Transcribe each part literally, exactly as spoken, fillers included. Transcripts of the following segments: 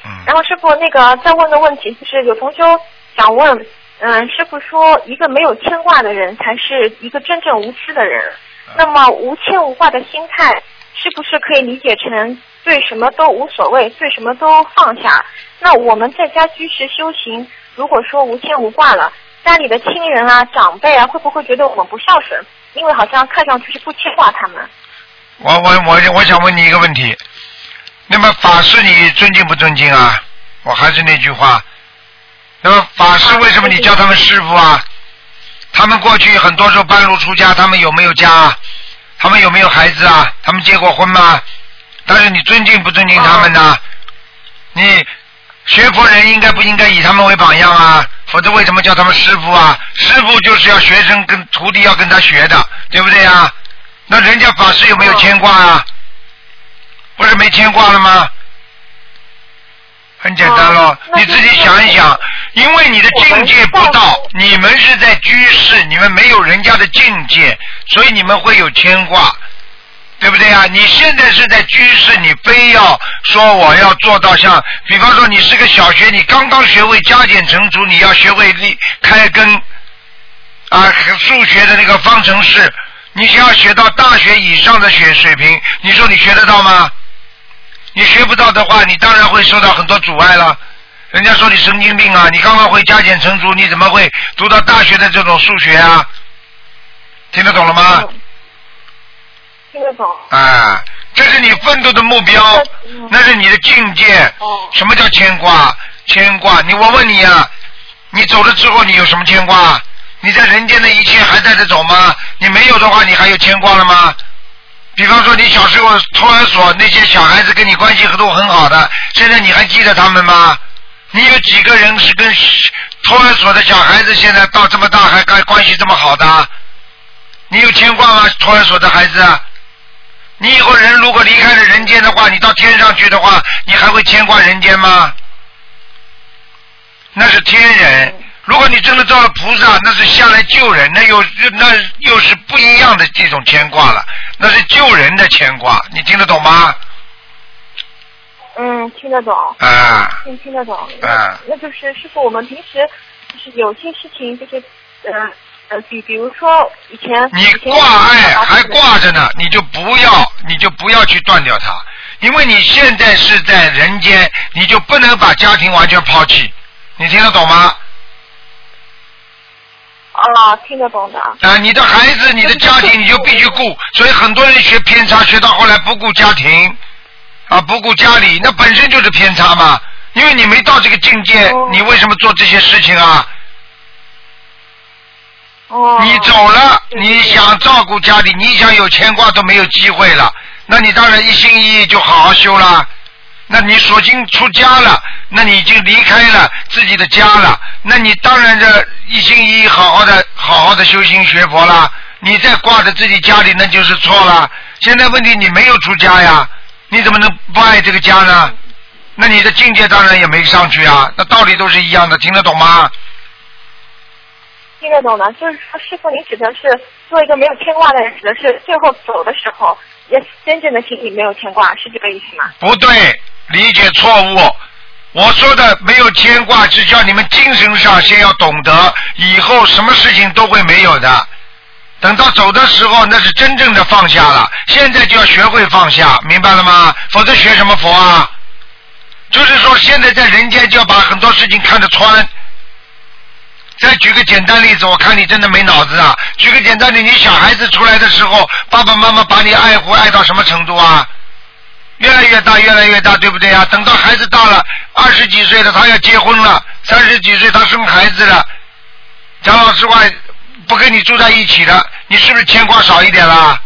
嗯。 然后师傅那个再问的问题就是有同修想问，嗯，师傅说一个没有牵挂的人才是一个真正无私的人。那么无牵无挂的心态是不是可以理解成对什么都无所谓，对什么都放下？那我们在家居士修行，如果说无牵无挂了，家里的亲人啊、长辈啊，会不会觉得我们不孝顺？因为好像看上去是不牵挂他们。 我我我我想问你一个问题，那么法师你尊敬不尊敬啊？我还是那句话，那么法师为什么你叫他们师傅啊？他们过去很多时候半路出家，他们有没有家啊？他们有没有孩子啊？他们结过婚吗？但是你尊敬不尊敬他们呢？你学佛人应该不应该以他们为榜样啊？否则为什么叫他们师傅啊？师傅就是要学生跟徒弟要跟他学的，对不对啊？那人家法师有没有牵挂啊？不是没牵挂了吗？很简单咯，你自己想一想，因为你的境界不到，你们是在居士，你们没有人家的境界，所以你们会有牵挂，对不对啊？你现在是在居士，你非要说我要做到像，比方说你是个小学，你刚刚学会加减乘除，你要学会立开根啊，数学的那个方程式，你想要学到大学以上的学水平，你说你学得到吗？你学不到的话，你当然会受到很多阻碍了。人家说你神经病啊，你刚刚会加减乘除，你怎么会读到大学的这种数学啊？听得懂了吗？ 嗯、听得懂。 啊，这是你奋斗的目标，那是你的境界。 哦。 什么叫牵挂？牵挂，你我问你啊，你走了之后你有什么牵挂？你在人间的一切还在这走吗？你没有的话，你还有牵挂了吗？比方说你小时候托儿所那些小孩子跟你关系都很好的，现在你还记得他们吗？你有几个人是跟托儿所的小孩子现在到这么大还关系这么好的？你有牵挂吗？托儿所的孩子啊，你以后人如果离开了人间的话，你到天上去的话，你还会牵挂人间吗？那是天人。如果你真的做了菩萨，那是下来救人，那又那又是不一样的这种牵挂了，那是救人的牵挂，你听得懂吗？ 嗯，听得懂。 啊。 听听得懂。 啊。 那就是师傅，我们平时就是有些事情，就是呃呃，比比如说以前你挂碍还挂着呢，你就不要，你就不要去断掉它，因为你现在是在人间，你就不能把家庭完全抛弃，你听得懂吗？ 啊，听得懂的。 啊，你的孩子、你的家庭，你就必须顾。所以很多人学偏差，学到后来不顾家庭，啊，不顾家里，那本身就是偏差嘛。因为你没到这个境界，哦、你为什么做这些事情啊？ 哦。 你走了，你想照顾家里，你想有牵挂都没有机会了，那你当然一心一意就好好修了。那你索性出家了，那你已经离开了自己的家了，那你当然这一心一意好好的好好的修行学佛了。你再挂着自己家里，那就是错了。现在问题你没有出家呀，你怎么能不爱这个家呢？那你的境界当然也没上去啊，那道理都是一样的，听得懂吗？ 听得懂的，就是说师父，你指的是做一个没有牵挂的人，指的是最后走的时候也真正的心里没有牵挂，是这个意思吗？ 不对，理解错误。我说的没有牵挂，只叫你们精神上先要懂得，以后什么事情都会没有的。等到走的时候，那是真正的放下了。现在就要学会放下，明白了吗？否则学什么佛啊？就是说，现在在人间就要把很多事情看得穿。再举个简单例子，我看你真的没脑子啊！举个简单例，你小孩子出来的时候，爸爸妈妈把你爱护爱到什么程度啊？越来越大，越来越大，对不对啊？等到孩子大了，二十几岁了，他要结婚了；三十几岁他生孩子了。讲老实话，不跟你住在一起了，你是不是牵挂少一点啦？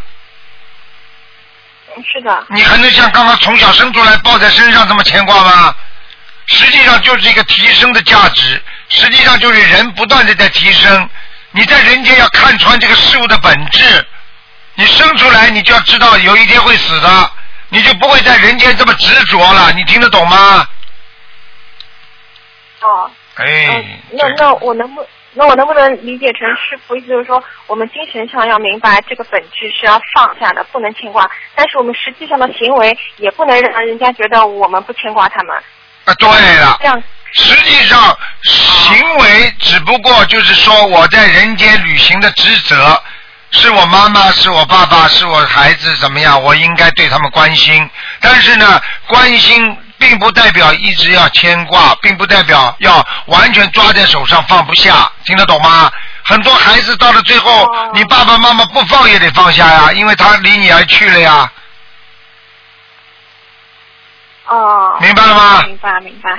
是的。 你还能像刚刚从小生出来抱在身上这么牵挂吗？实际上就是一个提升的价值，实际上就是人不断的在提升。你在人间要看穿这个事物的本质，你生出来你就要知道有一天会死的，你就不会在人间这么执着了。你听得懂吗？ 哦。 哎。 嗯、那那我能不那我能不能理解成师父意思就是说，我们精神上要明白这个本质是要放下的，不能牵挂，但是我们实际上的行为也不能让人家觉得我们不牵挂他们。 啊，对了。 这样。 实际上，行为只不过就是说我在人间履行的职责，是我妈妈，是我爸爸，是我孩子怎么样，我应该对他们关心。但是呢，关心并不代表一直要牵挂，并不代表要完全抓在手上放不下，听得懂吗？很多孩子到了最后， 哦、 你爸爸妈妈不放也得放下呀，因为他离你而去了呀。 哦。 明白了吗？ 明白明白。